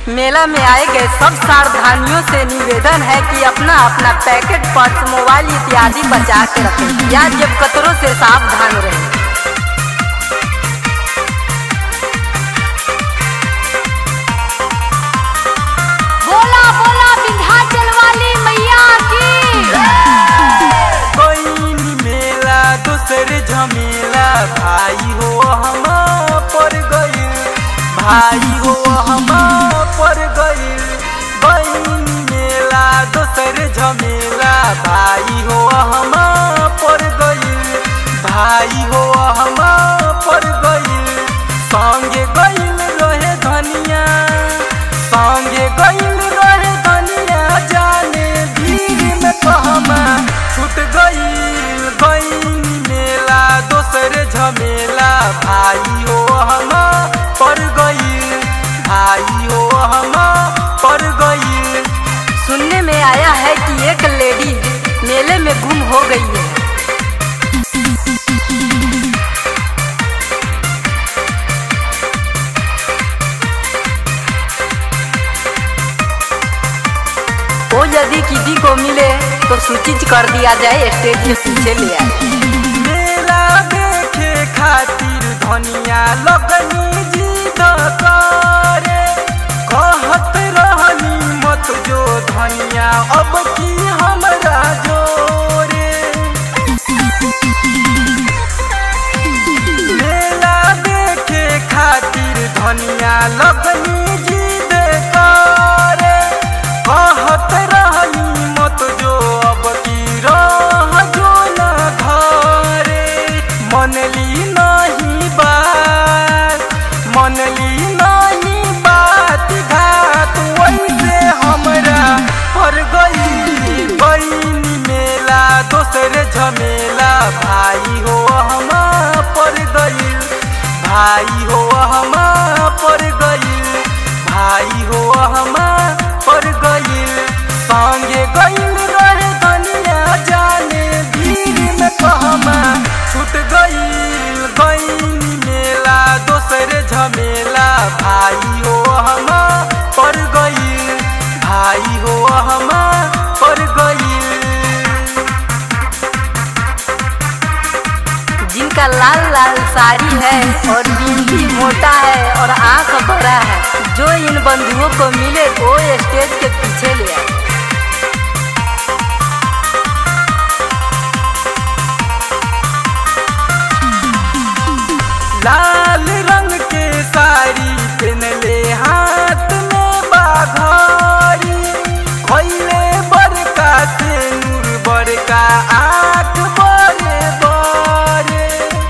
मेला में आए गए सब सावधानियों से निवेदन है कि अपना अपना पैकेट, पर्स, मोबाइल इत्यादि बचा के रखें या जेब कतरों से सावधान रहें। बोला बोला विंध्याचल वाली मैया की। कोई मेला दूसरे झमेला, भाई हो हम पर गई, भाई हो हम पर गई। कोई मेला दूसरे झमेला, भाई हो हम पर गई, भाई हो हम पर गई। संगे गईल रहे धनिया, संगे गईल रहे धनिया, जाने भीड़ में कहमा छूट गईल। गईल मेला दूसरे झमेला, भाई हो हम पर गईल, भाई हो हम पर गईल। सुनने में आया है कि एक लेडी मेले में गुम हो गई है। वो यदि किसी को मिले तो सूचित कर दिया जाए, स्टेज के पीछे ले आए। मेला देखे खातिर धनिया लगनी जिद करे, कहत रहनी मत जो धनिया अब की हमरा जोरे। मेला देखे खातिर धनिया लगनी जिद करे, कहत रहनी मत जो अब की रह जो न घरे। मनली नहीं बात, मनली नहीं बात, घात वैसे हमरा पर गई। गई मेला दूसरे झमेला, भाई हो हम पर गई, भाई हो हम पर गई, भाई हो हम पर गई। संगे गईल रहे धनिया, जाने भीड़ में कहमा छूट गईल। गईल मेला दूसरे झमेला, भाई हो हम पर गईल, भाई हो हम पर गईल। जिनका लाल लाल साड़ी है और बिंदी मोटा है और आंख बड़ा है, जो इन बंधुओं को मिले वो स्टेज के पीछे ले आए। लाल रंग के साड़ी पहनले, हाथ में बाघारी, खोले बड़का से नूर बड़का आँख बड़े बड़े।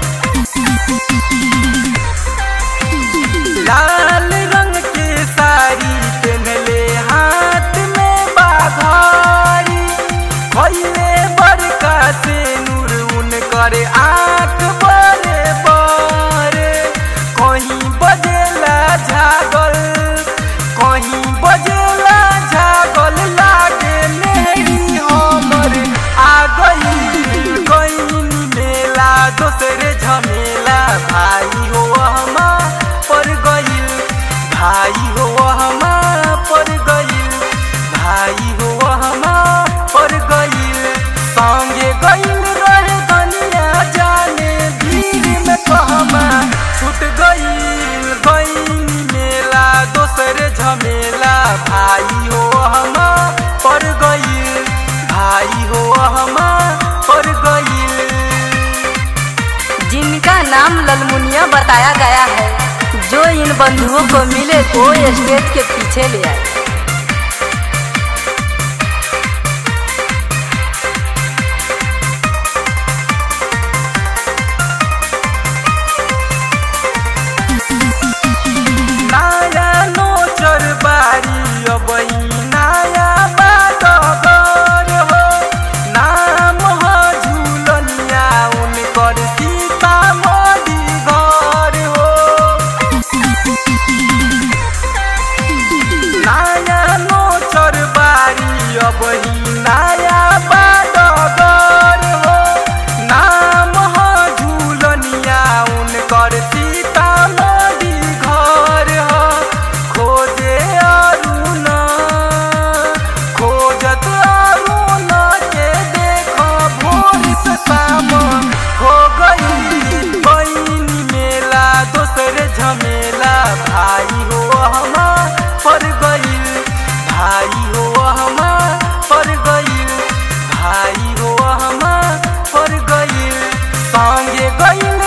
लाल रंग के साड़ी पहनले, हाथ में बाघारी, खोले बड़का से नूर उनकर आँख बड़े बड़े। कहीं बजेला झागल, कहीं बजेला झागल, लागे मेरी हमर आ गई। गई मेला दूसरे झमेला, भाई हो हम पर गई, भाई हो हम पर गई, भाई हो हम पर गई। संगे गईल रहे धनिया, जाने भीड़ में कहमा छूट गईल। गईल मेला दूसरे झमेला, भाई हो हम पर गईल, भाई हो हम पर गईल। जिनका नाम ललमुनिया बताया गया है, जो इन बंधुओं को मिले वो स्टेज के पीछे ले आए। नया नोचर बारी अब नया बाटगर हो, नाम हो झूलनिया उनकर सीतामढ़ी घर हो। नया नोचर बारी अब नया बाटगर हो, नाम हो झूलनिया उनकर सीतामढ़ी घर हो। खोजे झमेला भाई हो हमार पर गइल, भाई हो हमार पर गइल, भाई हो हमार पर गइल, संगे गइल